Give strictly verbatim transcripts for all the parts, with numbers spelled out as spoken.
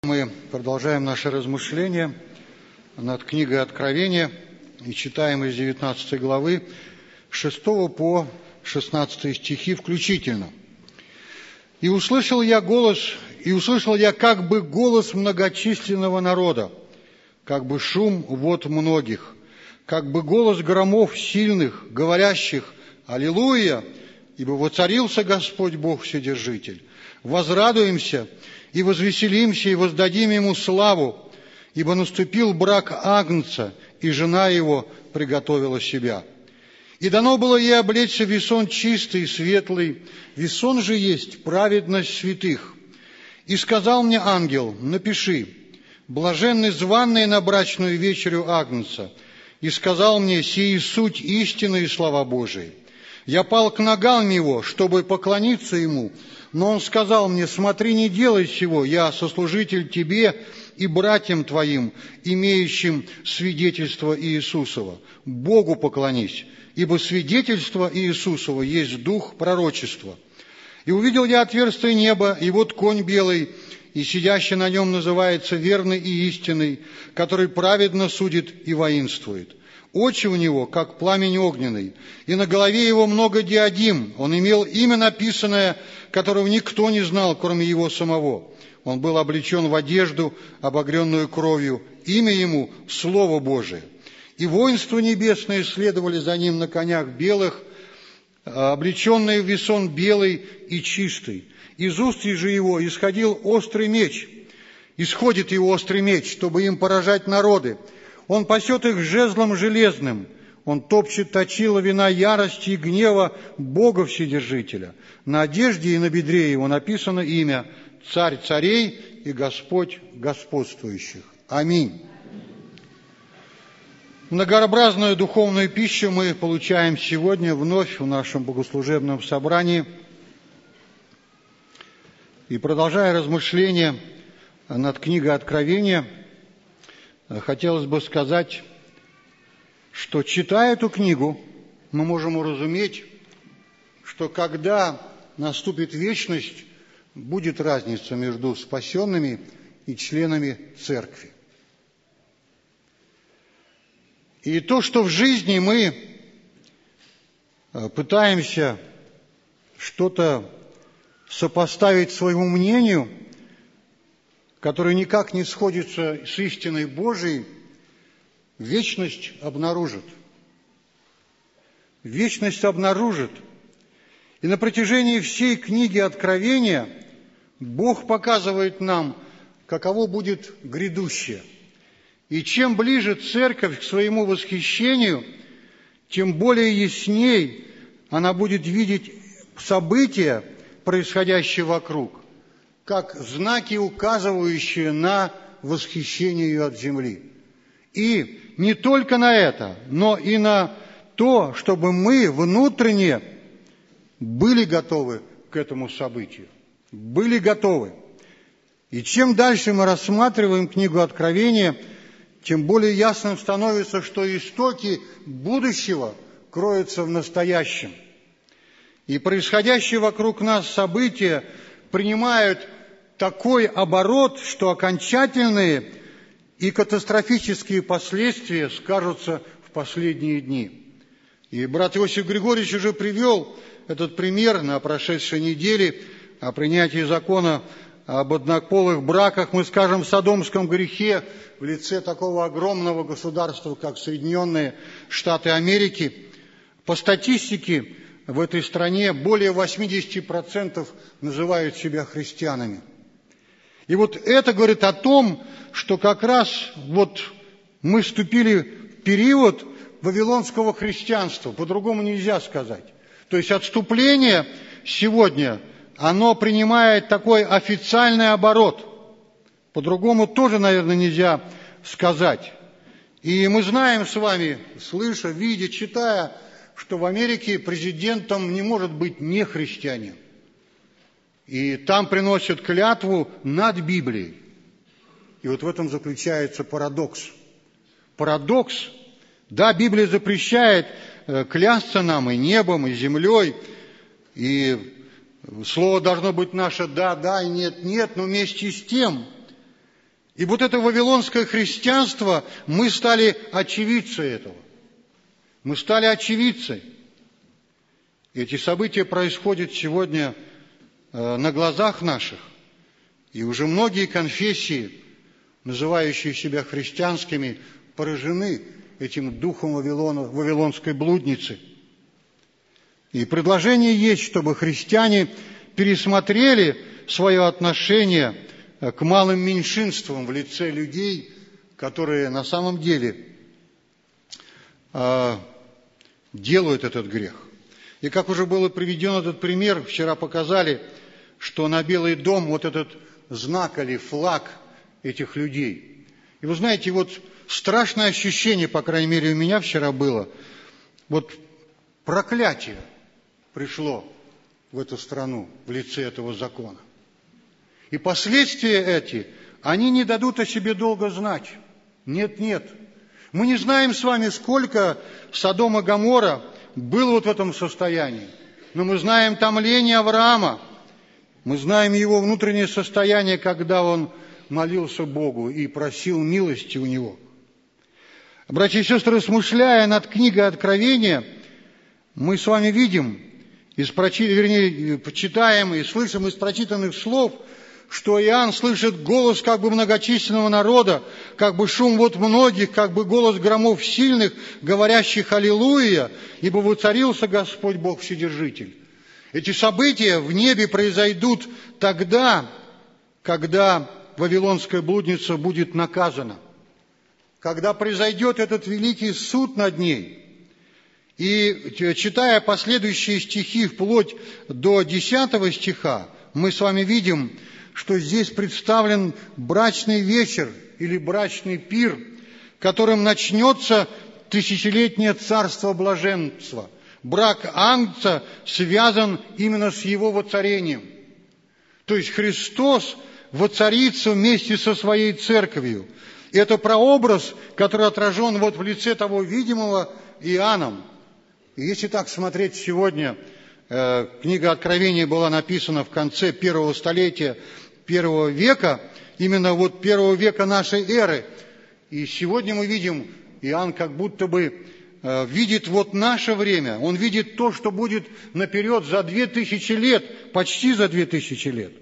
Мы продолжаем наши размышления над книгой Откровения и читаем из девятнадцатой главы шестого по шестнадцатый стихи включительно. «И услышал я голос, и услышал я как бы голос многочисленного народа, как бы шум вод многих, как бы голос громов сильных, говорящих: Аллилуйя, ибо воцарился Господь Бог Вседержитель. Возрадуемся и возвеселимся, и воздадим Ему славу, ибо наступил брак Агнца, и жена Его приготовила себя. И дано было ей облечься в весон чистый и светлый, весон же есть праведность святых. И сказал мне ангел: напиши: блаженны званные на брачную вечерю Агнца. И сказал мне: сии суть истины и слава Божией. Я пал к ногам Его, чтобы поклониться Ему, но Он сказал мне: смотри, не делай сего, я сослужитель тебе и братьям твоим, имеющим свидетельство Иисусова. Богу поклонись, ибо свидетельство Иисусова есть дух пророчества. И увидел я отверстие неба, и вот конь белый, и сидящий на нем называется верный и истинный, который праведно судит и воинствует. Очи у него, как пламень огненный, и на голове его много диадим. Он имел имя написанное, которого никто не знал, кроме его самого. Он был облечен в одежду, обогренную кровью. Имя ему — Слово Божие. И воинства небесные следовали за ним на конях белых, облеченные в весон белый и чистый. Из уст же его исходил острый меч. Исходит его острый меч, чтобы им поражать народы. Он пасет их жезлом железным, он топчет точила вина ярости и гнева Бога Вседержителя. На одежде и на бедре его написано имя: Царь царей и Господь господствующих. Аминь. Многообразную духовную пищу мы получаем сегодня вновь в нашем богослужебном собрании. И продолжая размышления над книгой Откровения, хотелось бы сказать, что, читая эту книгу, мы можем уразуметь, что когда наступит вечность, будет разница между спасенными и членами церкви. И то, что в жизни мы пытаемся что-то сопоставить своему мнению, который никак не сходится с истиной Божией, вечность обнаружит. Вечность обнаружит. И на протяжении всей книги Откровения Бог показывает нам, каково будет грядущее. И чем ближе церковь к своему восхищению, тем более ясней она будет видеть события, происходящие вокруг, как знаки, указывающие на восхищение ее от земли. И не только на это, но и на то, чтобы мы внутренне были готовы к этому событию. Были готовы. И чем дальше мы рассматриваем книгу Откровения, тем более ясным становится, что истоки будущего кроются в настоящем. И происходящие вокруг нас события принимают такой оборот, что окончательные и катастрофические последствия скажутся в последние дни. И брат Иосиф Григорьевич уже привел этот пример на прошедшей неделе о принятии закона об однополых браках, мы скажем, в содомском грехе в лице такого огромного государства, как Соединенные Штаты Америки. По статистике, в этой стране более восемьдесят процентов называют себя христианами. И вот это говорит о том, что как раз вот мы вступили в период вавилонского христианства, по-другому нельзя сказать. То есть отступление сегодня, оно принимает такой официальный оборот. По-другому тоже, наверное, нельзя сказать. И мы знаем с вами, слыша, видя, читая, что в Америке президентом не может быть не христианин. И там приносят клятву над Библией. И вот в этом заключается парадокс. Парадокс. Да, Библия запрещает клясться нам и небом, и землей, и слово должно быть наше «да, да» и «нет, нет», но вместе с тем И вот это вавилонское христианство, мы стали очевидцами этого. Мы стали очевидцами. Эти события происходят сегодня э, на глазах наших. И уже многие конфессии, называющие себя христианскими, поражены этим духом Вавилона, вавилонской блудницы. И предложение есть, чтобы христиане пересмотрели свое отношение к малым меньшинствам в лице людей, которые на самом деле э, делают этот грех. И как уже было приведен этот пример, вчера показали, что на Белый дом вот этот знак или флаг этих людей. И вы знаете, вот страшное ощущение, по крайней мере, у меня вчера было, вот проклятие пришло в эту страну в лице этого закона. И последствия эти, они не дадут о себе долго знать. Нет, нет. Мы не знаем с вами, сколько Содом и Гоморра было вот в этом состоянии. Но мы знаем томление Авраама. Мы знаем его внутреннее состояние, когда он молился Богу и просил милости у него. Братья и сестры, размышляя над книгой Откровения, мы с вами видим, из прочи... вернее, читаем и слышим из прочитанных слов, что Иоанн слышит голос как бы многочисленного народа, как бы шум вот многих, как бы голос громов сильных, говорящих «Аллилуйя», ибо воцарился Господь Бог Вседержитель. Эти события в небе произойдут тогда, когда вавилонская блудница будет наказана, когда произойдет этот великий суд над ней. И читая последующие стихи вплоть до десятого стиха, мы с вами видим, что здесь представлен брачный вечер или брачный пир, которым начнется тысячелетнее царство блаженства. Брак Агнца связан именно с его воцарением. То есть Христос воцарится вместе со своей церковью. И это прообраз, который отражен вот в лице того видимого Иоанном. И если так смотреть сегодня, э, книга Откровения была написана в конце первого столетия первого века, именно вот первого века нашей эры. И сегодня мы видим, Иоанн как будто бы э, видит вот наше время. Он видит то, что будет наперед за две тысячи лет, почти за две тысячи лет.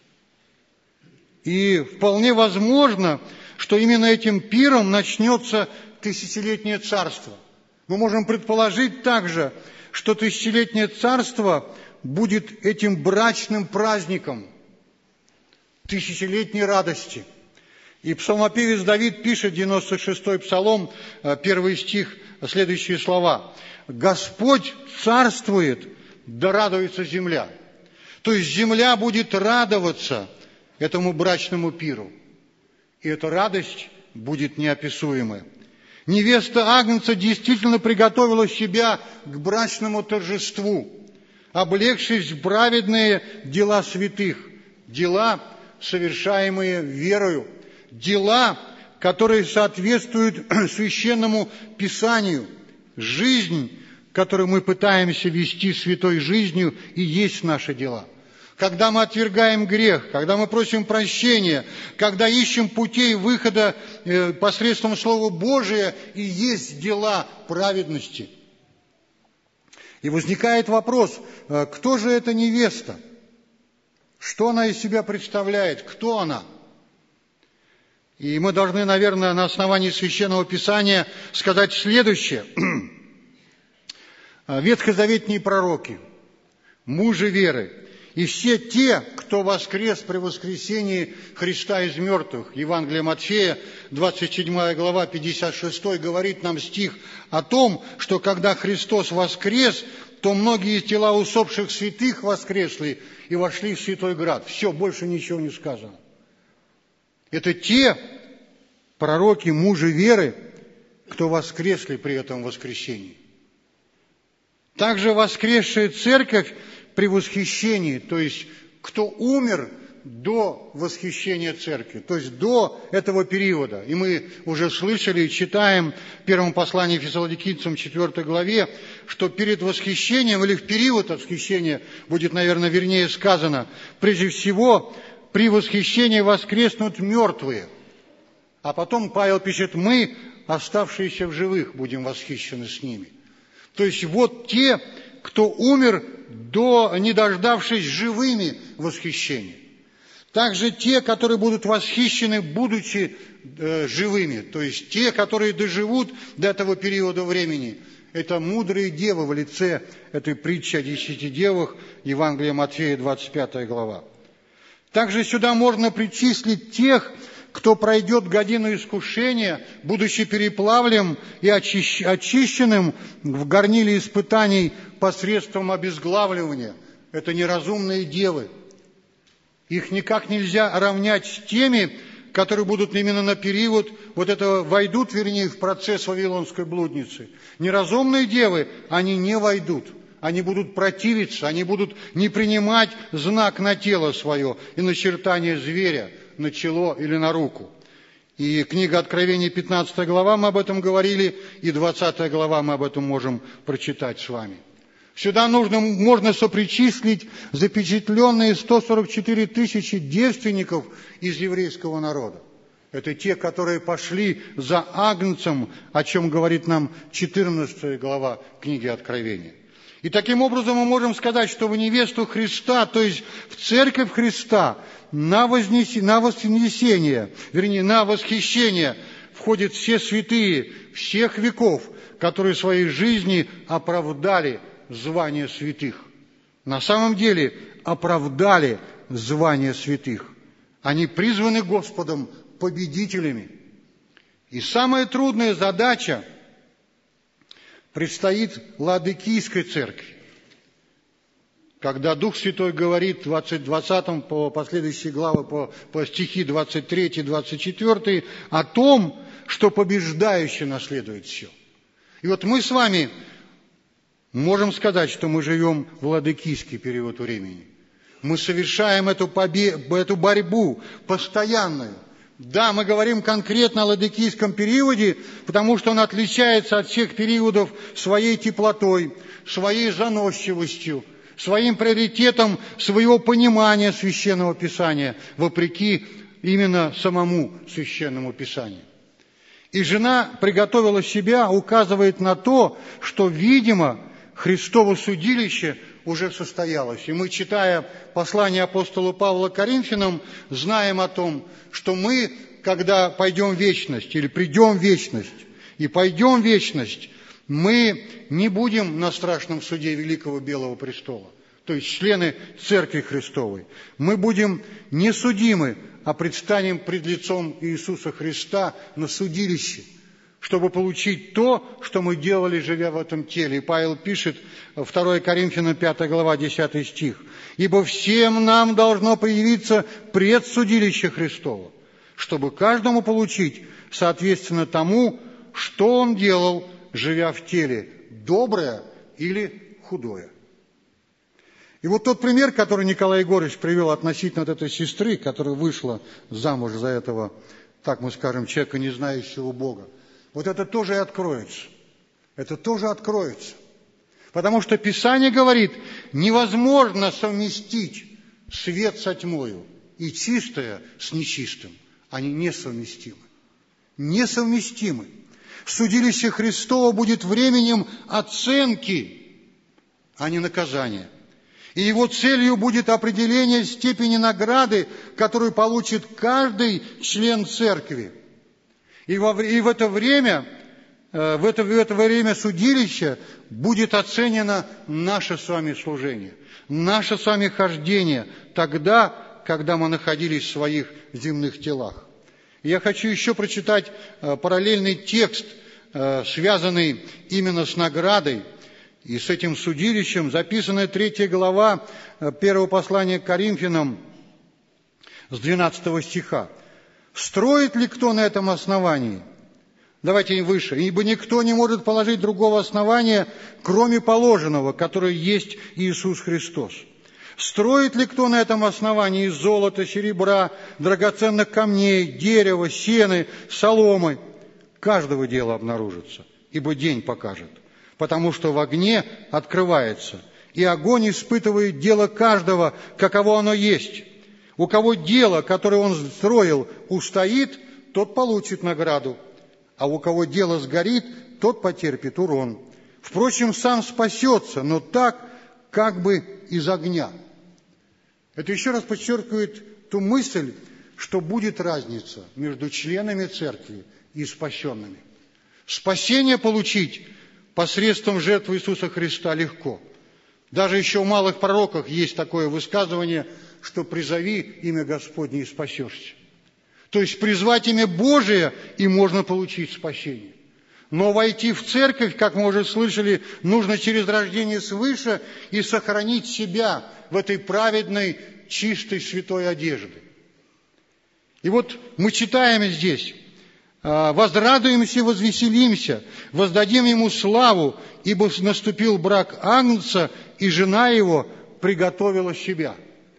И вполне возможно, что именно этим пиром начнется тысячелетнее царство. Мы можем предположить также, что тысячелетнее царство будет этим брачным праздником тысячелетней радости. И псалмопевец Давид пишет, девяносто шестой псалом, первый стих, следующие слова. «Господь царствует, да радуется земля». То есть земля будет радоваться этому брачному пиру. И эта радость будет неописуемая. Невеста Агнца действительно приготовила себя к брачному торжеству, облегшись в праведные дела святых, дела, совершаемые верою, дела, которые соответствуют священному Писанию, жизнь, которую мы пытаемся вести святой жизнью, и есть наши дела. Когда мы отвергаем грех, когда мы просим прощения, когда ищем путей выхода посредством Слова Божия, и есть дела праведности. И возникает вопрос, кто же эта невеста? Что она из себя представляет? Кто она? И мы должны, наверное, на основании Священного Писания сказать следующее. Ветхозаветные пророки, мужи веры, и все те, кто воскрес при воскресении Христа из мертвых. Евангелие Матфея, двадцать седьмая глава, пятьдесят шестой, говорит нам стих о том, что когда Христос воскрес, то многие из тела усопших святых воскресли и вошли в Святой Град. Все, больше ничего не сказано. Это те пророки, мужи веры, кто воскресли при этом воскресении. Также воскресшая церковь при восхищении, то есть кто умер до восхищения церкви, то есть до этого периода. И мы уже слышали и читаем в первом послании Фессалоникийцам четвёртой главе, что перед восхищением, или в период восхищения, будет, наверное, вернее сказано, прежде всего, при восхищении воскреснут мертвые. А потом Павел пишет: мы, оставшиеся в живых, будем восхищены с ними. То есть вот те, кто умер, до, не дождавшись живыми восхищения. Также те, которые будут восхищены, будучи э, живыми. То есть те, которые доживут до этого периода времени. Это мудрые девы в лице этой притчи о десяти девах, Евангелия Матфея, двадцать пятая глава. Также сюда можно причислить тех, кто пройдет годину искушения, будучи переплавленным и очищенным в горниле испытаний посредством обезглавливания. Это неразумные девы. Их никак нельзя равнять с теми, которые будут именно на период вот этого, войдут, вернее, в процесс вавилонской блудницы. Неразумные девы, они не войдут. Они будут противиться, они будут не принимать знак на тело свое и начертание зверя на чело или на руку. И книга Откровения, пятнадцатая глава, мы об этом говорили, и двадцатая глава мы об этом можем прочитать с вами. Сюда нужно, можно сопричислить запечатленные сто сорок четыре тысячи девственников из еврейского народа. Это те, которые пошли за Агнцем, о чем говорит нам четырнадцатая глава книги Откровения. И таким образом мы можем сказать, что в невесту Христа, то есть в церковь Христа, на вознесение, на вознесение, вернее, на восхищение входят все святые всех веков, которые в своей жизни оправдали звание святых. На самом деле оправдали звание святых. Они призваны Господом победителями. И самая трудная задача предстоит Ладыкийской церкви. Когда Дух Святой говорит в двадцатом по последующие главы, по, по стихи двадцать три двадцать четыре о том, что побеждающий наследует все. И вот мы с вами можем сказать, что мы живем в Ладыкийский период времени. Мы совершаем эту, побе... эту борьбу постоянную. Да, мы говорим конкретно о Ладыкийском периоде, потому что он отличается от всех периодов своей теплотой, своей заносчивостью, своим приоритетом своего понимания Священного Писания, вопреки именно самому Священному Писанию. И жена приготовила себя, указывает на то, что, видимо, Христово судилище уже состоялось. И мы, читая послание апостола Павла к Коринфянам, знаем о том, что мы, когда пойдем в вечность, или придем в вечность, и пойдем в вечность, мы не будем на страшном суде Великого Белого Престола, то есть члены Церкви Христовой. Мы будем не судимы, а предстанем пред лицом Иисуса Христа на судилище, чтобы получить то, что мы делали, живя в этом теле. И Павел пишет, второе Коринфянам, пятая глава, десятый стих: «Ибо всем нам должно появиться предсудилище Христово, чтобы каждому получить соответственно тому, что он делал, живя в теле, доброе или худое». И вот тот пример, который Николай Егорович привел относительно вот этой сестры, которая вышла замуж за этого, так мы скажем, человека, не знающего Бога, вот это тоже и откроется. Это тоже откроется. Потому что Писание говорит, невозможно совместить свет со тьмою и чистое с нечистым. Они несовместимы. Несовместимы. Судилище Христово будет временем оценки, а не наказания. И его целью будет определение степени награды, которую получит каждый член церкви. И, во, и в это время, в это, в это время судилища будет оценено наше с вами служение, наше с вами хождение тогда, когда мы находились в своих земных телах. И я хочу еще прочитать параллельный текст, связанный именно с наградой и с этим судилищем, записанная третья глава первого послания к Коринфянам с двенадцатого стиха. «Строит ли кто на этом основании?» Давайте выше. «Ибо никто не может положить другого основания, кроме положенного, которое есть Иисус Христос. Строит ли кто на этом основании из золота, серебра, драгоценных камней, дерева, сены, соломы? Каждого дела обнаружится, ибо день покажет. Потому что в огне открывается, и огонь испытывает дело каждого, каково оно есть. У кого дело, которое он строил, устоит, тот получит награду, а у кого дело сгорит, тот потерпит урон. Впрочем, сам спасется, но так, как бы из огня». Это еще раз подчеркивает ту мысль, что будет разница между членами церкви и спасенными. Спасение получить посредством жертвы Иисуса Христа легко. Даже еще в малых пророках есть такое высказывание, что «призови имя Господне и спасешься». То есть призвать имя Божие, и можно получить спасение. Но войти в церковь, как мы уже слышали, нужно через рождение свыше и сохранить себя в этой праведной, чистой, святой одежде. И вот мы читаем здесь: «Возрадуемся, возвеселимся, воздадим ему славу, ибо наступил брак Агнца, и жена его приготовила себя».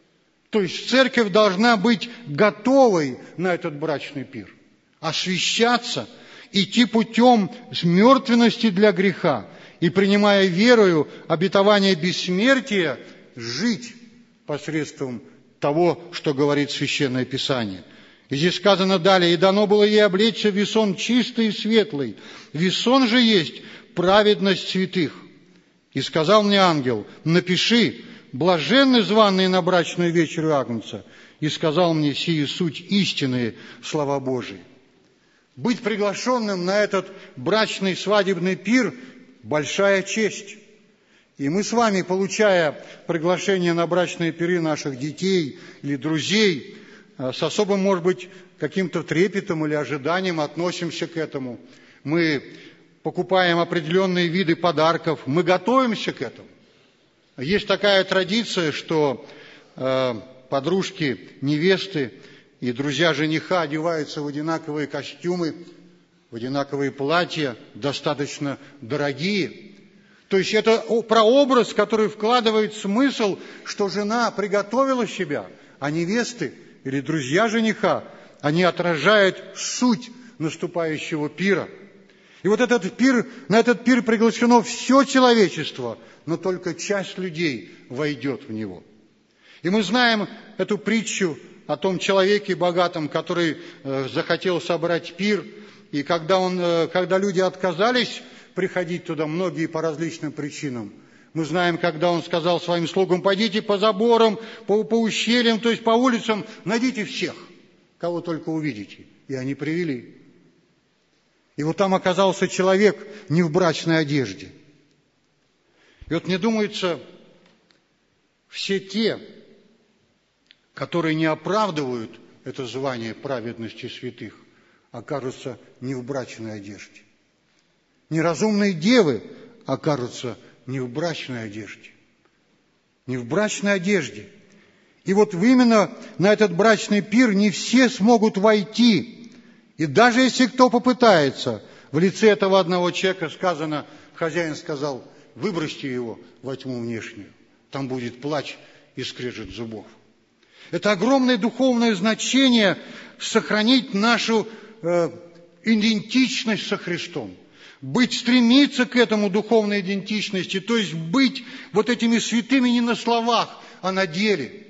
То есть церковь должна быть готовой на этот брачный пир, освящаться, идти путем мертвенности для греха и, принимая верою обетование бессмертия, жить посредством того, что говорит Священное Писание. И здесь сказано далее: «И дано было ей облечься в весон чистый и светлый, весон же есть праведность святых. И сказал мне ангел: напиши: блаженны званые на брачную вечерю Агнца. И сказал мне: сии суть истинные слова Божии». Быть приглашенным на этот брачный свадебный пир – большая честь. И мы с вами, получая приглашение на брачные пиры наших детей или друзей, с особым, может быть, каким-то трепетом или ожиданием относимся к этому. Мы покупаем определенные виды подарков, мы готовимся к этому. Есть такая традиция, что э, подружки невесты и друзья жениха одеваются в одинаковые костюмы, в одинаковые платья, достаточно дорогие. То есть это прообраз, который вкладывает смысл, что жена приготовила себя, а невесты или друзья жениха, они отражают суть наступающего пира. И вот этот пир, на этот пир приглашено все человечество, но только часть людей войдет в него. И мы знаем эту притчу о том человеке богатом, который э, захотел собрать пир, и когда, он, э, когда люди отказались приходить туда, многие по различным причинам, мы знаем, когда он сказал своим слугам: пойдите по заборам, по, по ущельям, то есть по улицам, найдите всех, кого только увидите. И они привели. И вот там оказался человек не в брачной одежде. И вот мне думается, все те, которые не оправдывают это звание праведности святых, окажутся не в брачной одежде. Неразумные девы окажутся не в брачной одежде. Не в брачной одежде. И вот именно на этот брачный пир не все смогут войти. И даже если кто попытается, в лице этого одного человека сказано, хозяин сказал: выбросьте его во тьму внешнюю, там будет плач и скрежет зубов. Это огромное духовное значение сохранить нашу э, идентичность со Христом. Быть, стремиться к этому духовной идентичности, то есть быть вот этими святыми не на словах, а на деле.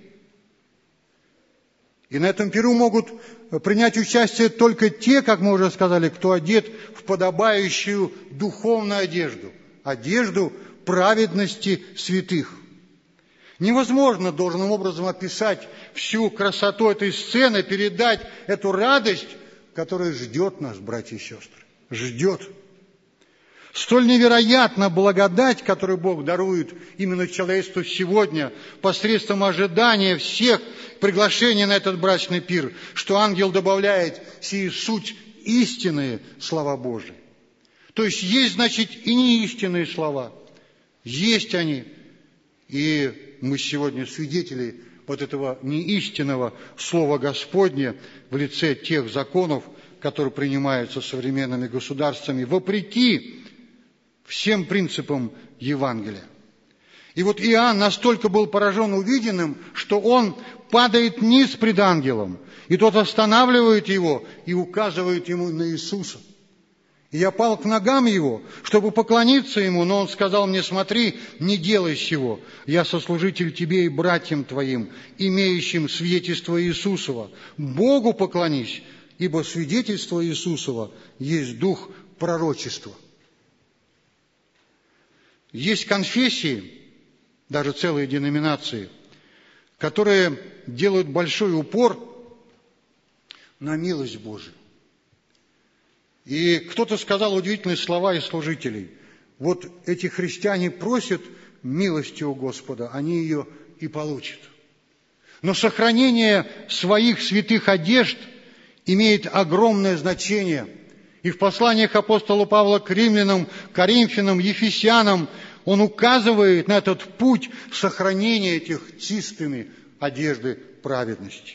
И на этом пиру могут принять участие только те, как мы уже сказали, кто одет в подобающую духовную одежду, одежду праведности святых. Невозможно должным образом описать всю красоту этой сцены, передать эту радость, которая ждет нас, братья и сестры, ждет. Столь невероятна благодать, которую Бог дарует именно человечеству сегодня посредством ожидания всех приглашений на этот брачный пир, что ангел добавляет: сии суть истинные слова Божии. То есть есть, значит, и неистинные слова. Есть они. И мы сегодня свидетели вот этого неистинного слова Господня в лице тех законов, которые принимаются современными государствами, вопреки всем принципам Евангелия. И вот Иоанн настолько был поражен увиденным, что он падает низ пред ангелом, и тот останавливает его и указывает ему на Иисуса. И я пал к ногам его, чтобы поклониться ему, но он сказал мне: смотри, не делай сего, я сослужитель тебе и братьям твоим, имеющим свидетельство Иисусова. Богу поклонись ибо свидетельство Иисусова есть дух пророчества. Есть конфессии, даже целые деноминации, которые делают большой упор на милость Божию. И кто-то сказал удивительные слова из служителей. Вот эти христиане просят милости у Господа, они ее и получат. Но сохранение своих святых одежд имеет огромное значение. И в посланиях апостола Павла к римлянам, коринфянам, ефесянам он указывает на этот путь сохранения этих чистыми одежды праведности.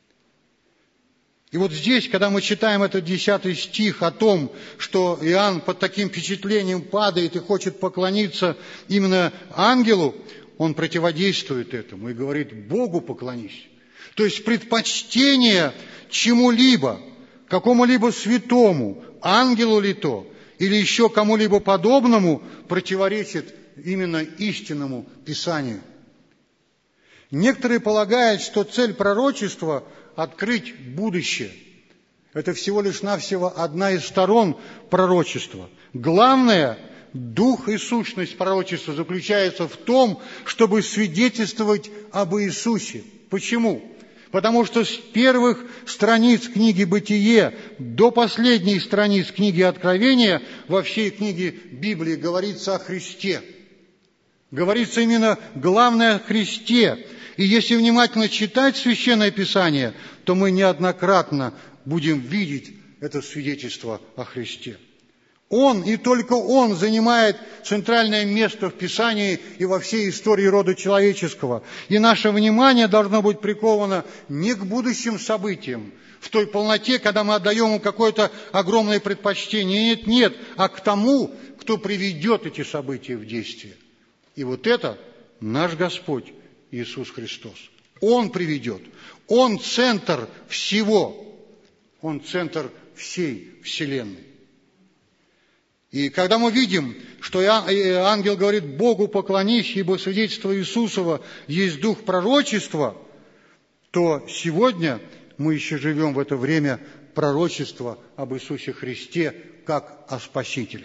И вот здесь, когда мы читаем этот десятый стих о том, что Иоанн под таким впечатлением падает и хочет поклониться именно ангелу, он противодействует этому и говорит: Богу поклонись. То есть предпочтение чему-либо, какому-либо святому, ангелу ли то, или еще кому-либо подобному, противоречит именно истинному Писанию. Некоторые полагают, что цель пророчества – открыть будущее. Это всего лишь навсего одна из сторон пророчества. Главное, дух и сущность пророчества заключается в том, чтобы свидетельствовать об Иисусе. Почему? Потому что с первых страниц книги «Бытие» до последних страниц книги «Откровения» во всей книге Библии говорится о Христе. Говорится именно главное о Христе. И если внимательно читать Священное Писание, то мы неоднократно будем видеть это свидетельство о Христе. Он и только Он занимает центральное место в Писании и во всей истории рода человеческого. И наше внимание должно быть приковано не к будущим событиям, в той полноте, когда мы отдаем ему какое-то огромное предпочтение. Нет, нет, а к тому, кто приведет эти события в действие. И вот это наш Господь Иисус Христос. Он приведет. Он центр всего. Он центр всей вселенной. И когда мы видим, что ангел говорит: Богу поклонись, ибо свидетельство Иисусова есть дух пророчества, то сегодня мы еще живем в это время пророчества об Иисусе Христе как о Спасителе.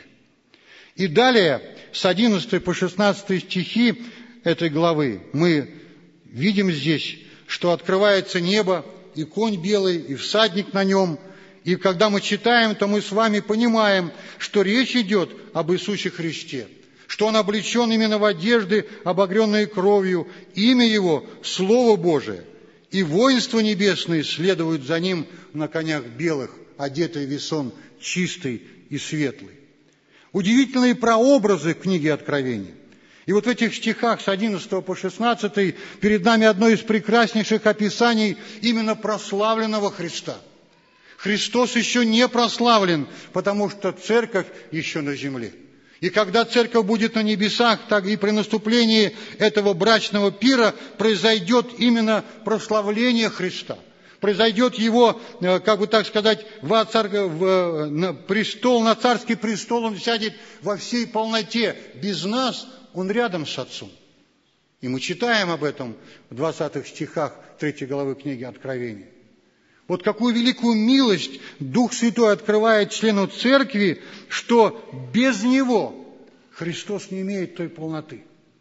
И далее, с одиннадцатого по шестнадцатый стихи этой главы, мы видим здесь, что открывается небо, и конь белый, и всадник на нем. И когда мы читаем, то мы с вами понимаем, что речь идет об Иисусе Христе, что Он облечен именно в одежды, обогренные кровью, имя Его – Слово Божие, и воинства небесные следуют за Ним на конях белых, одетые в весон чистый и светлый. Удивительные прообразы книги Откровения. И вот в этих стихах с одиннадцатого по шестнадцатый перед нами одно из прекраснейших описаний именно прославленного Христа. Христос еще не прославлен, потому что церковь еще на земле. И когда церковь будет на небесах, так и при наступлении этого брачного пира произойдет именно прославление Христа. Произойдет его, как бы так сказать, в цар... в... на престол, на царский престол он сядет во всей полноте. Без нас он рядом с Отцом. И мы читаем об этом в двадцатых стихах третьей главы книги Откровения. Вот какую великую милость Дух Святой открывает члену церкви, что без Него Христос не имеет той полноты.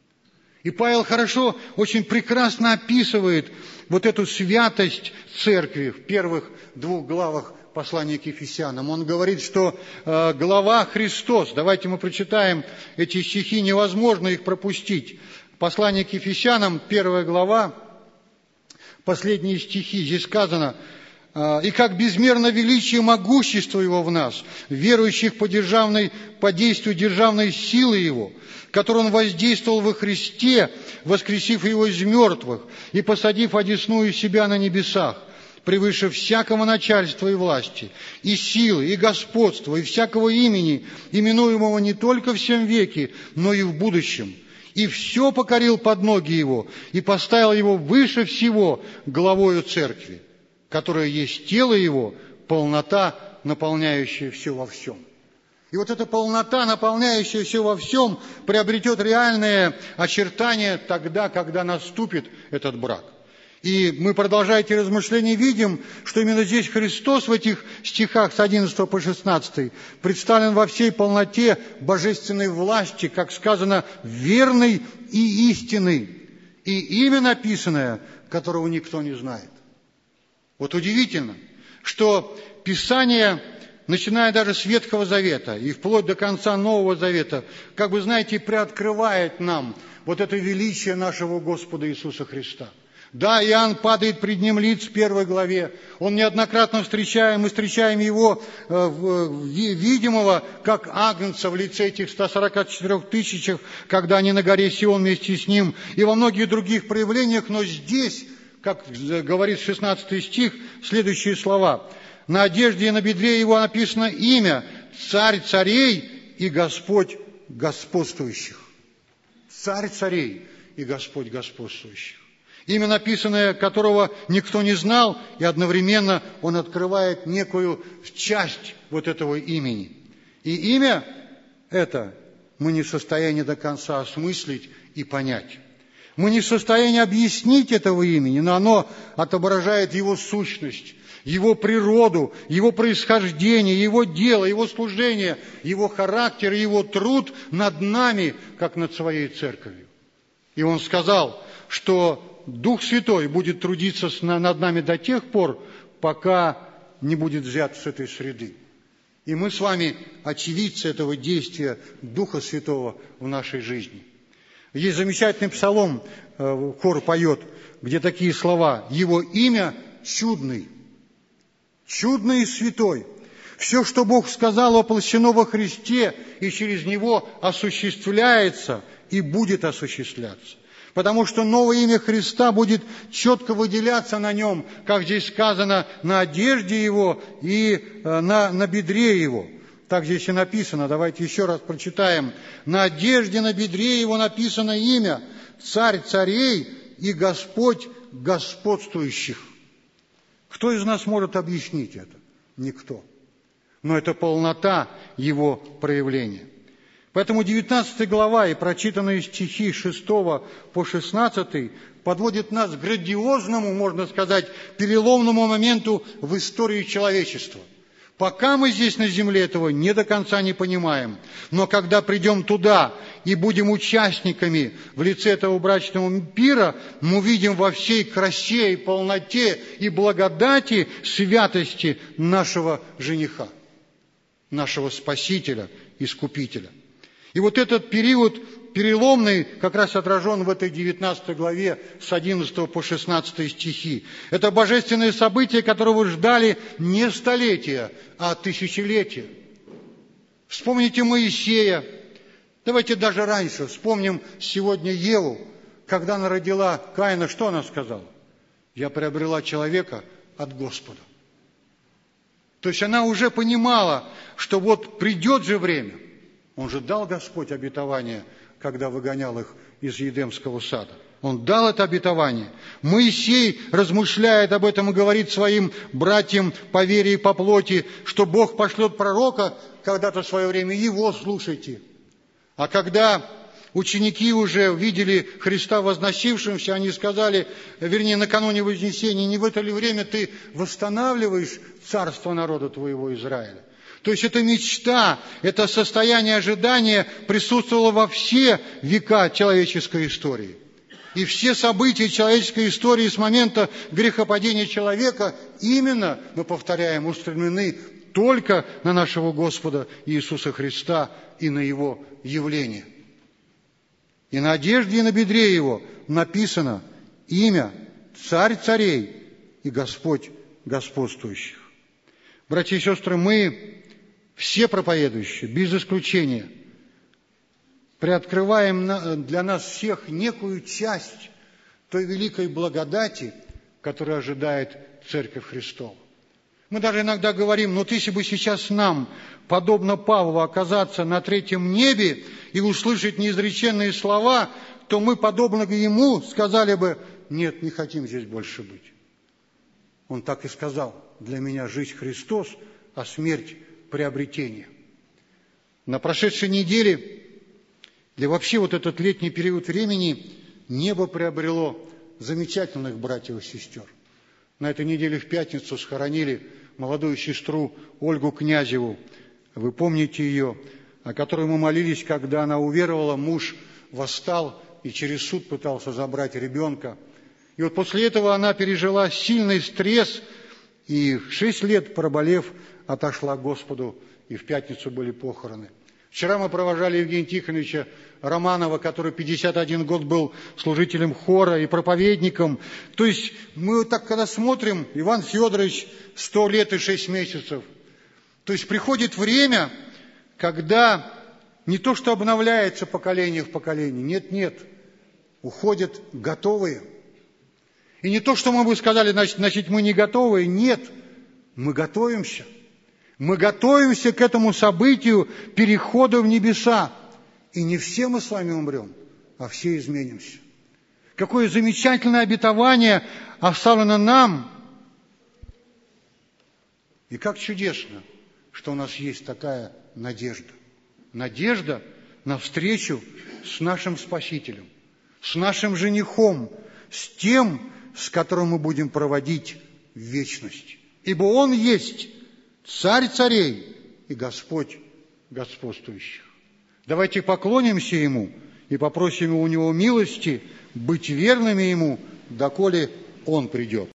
И Павел хорошо, очень прекрасно описывает вот эту святость церкви в первых двух главах послания к Ефесянам. Он говорит, что э, глава Христос, давайте мы прочитаем эти стихи, невозможно их пропустить. Послание к Ефесянам, первая глава, последние стихи, здесь сказано: «И как безмерно величие и могущество Его в нас, верующих по, державной, по действию державной силы Его, которой Он воздействовал во Христе, воскресив Его из мертвых и посадив одесную себя на небесах, превыше всякого начальства и власти, и силы, и господства, и всякого имени, именуемого не только в сем веке, но и в будущем. И все покорил под ноги Его, и поставил Его выше всего главою церкви, которая есть тело Его, полнота, наполняющая все во всем». И вот эта полнота, наполняющая все во всем, приобретет реальное очертание тогда, когда наступит этот брак. И мы, продолжая эти размышления, видим, что именно здесь Христос в этих стихах с одиннадцатого по шестнадцатый представлен во всей полноте божественной власти, как сказано, верный и истинный, и имя написанное, которого никто не знает. Вот удивительно, что Писание, начиная даже с Ветхого Завета и вплоть до конца Нового Завета, как бы, знаете, приоткрывает нам вот это величие нашего Господа Иисуса Христа. Да, Иоанн падает пред ним лиц в первой главе. Он неоднократно встречаем, мы встречаем его э, видимого, как агнца в лице этих ста сорока четырёх тысячах, когда они на горе Сион вместе с ним, и во многих других проявлениях. Но здесь, как говорит шестнадцатый стих, следующие слова. На одежде и на бедре его написано имя «Царь царей и Господь господствующих». Царь царей и Господь господствующих. Имя, написанное которого никто не знал, и одновременно он открывает некую часть вот этого имени. И имя это мы не в состоянии до конца осмыслить и понять. Мы не в состоянии объяснить этого имени, но оно отображает его сущность, его природу, его происхождение, его дело, его служение, его характер, его труд над нами, как над своей церковью. И он сказал, что Дух Святой будет трудиться над нами до тех пор, пока не будет взят с этой среды. И мы с вами очевидцы этого действия Духа Святого в нашей жизни. Есть замечательный псалом, хор поет, где такие слова: «Его имя чудный, чудный и святой. Все, что Бог сказал, воплощено во Христе, и через Него осуществляется и будет осуществляться». Потому что новое имя Христа будет четко выделяться на нем, как здесь сказано, на одежде его и на, на бедре его. Так здесь и написано. Давайте еще раз прочитаем. На одежде, на бедре его написано имя «Царь царей и Господь господствующих». Кто из нас может объяснить это? Никто. Но это полнота его проявления. Поэтому девятнадцатая глава и прочитанные стихи с шестого по шестнадцатый подводят нас к грандиозному, можно сказать, переломному моменту в истории человечества. Пока мы здесь на земле этого не до конца не понимаем, но когда придем туда и будем участниками в лице этого брачного пира, мы увидим во всей красе и полноте и благодати святости нашего жениха, нашего Спасителя, Искупителя. И вот этот период переломный как раз отражен в этой девятнадцатой главе с одиннадцатого по шестнадцатый стихи. Это божественное событие, которого ждали не столетия, а тысячелетия. Вспомните Моисея. Давайте даже раньше вспомним сегодня Еву. Когда она родила Каина, что она сказала? «Я приобрела человека от Господа». То есть она уже понимала, что вот придет же время. Он же дал Господь обетование, когда выгонял их из Едемского сада. Он дал это обетование. Моисей размышляет об этом и говорит своим братьям по вере и по плоти, что Бог пошлет пророка когда-то в свое время, его слушайте. А когда ученики уже видели Христа возносившимся, они сказали, вернее, накануне Вознесения: не в это ли время ты восстанавливаешь царство народа твоего Израиля? То есть эта мечта, это состояние ожидания присутствовало во все века человеческой истории. И все события человеческой истории с момента грехопадения человека именно, мы повторяем, устремлены только на нашего Господа Иисуса Христа и на Его явление. И на одежде, и на бедре Его написано имя Царь царей и Господь господствующих. Братья и сестры, мы все проповедующие, без исключения, приоткрываем для нас всех некую часть той великой благодати, которая ожидает Церковь Христова. Мы даже иногда говорим: ну, если бы сейчас нам, подобно Павлу, оказаться на третьем небе и услышать неизреченные слова, то мы, подобно ему, сказали бы: нет, не хотим здесь больше быть. Он так и сказал: для меня жизнь Христос, а смерть приобретение. На прошедшей неделе, или вообще вот этот летний период времени, небо приобрело замечательных братьев и сестер. На этой неделе в пятницу схоронили молодую сестру Ольгу Князеву. Вы помните ее, о которой мы молились, когда она уверовала, муж восстал и через суд пытался забрать ребенка. И вот после этого она пережила сильный стресс, и шесть лет проболев, отошла к Господу, и в пятницу были похороны. Вчера мы провожали Евгения Тихоновича Романова, который пятьдесят один год был служителем хора и проповедником. То есть мы вот так, когда смотрим, Иван Федорович сто лет и шесть месяцев. То есть приходит время, когда не то, что обновляется поколение в поколении, нет-нет, уходят готовые. И не то, что мы бы сказали, значит, значит, мы не готовые, нет, мы готовимся. Мы готовимся к этому событию перехода в небеса. И не все мы с вами умрем, а все изменимся. Какое замечательное обетование оставлено нам. И как чудесно, что у нас есть такая надежда. Надежда на встречу с нашим Спасителем, с нашим женихом, с тем, с которым мы будем проводить вечность. Ибо Он есть Царь царей и Господь господствующих. Давайте поклонимся Ему и попросим у Него милости быть верными Ему, доколе Он придет.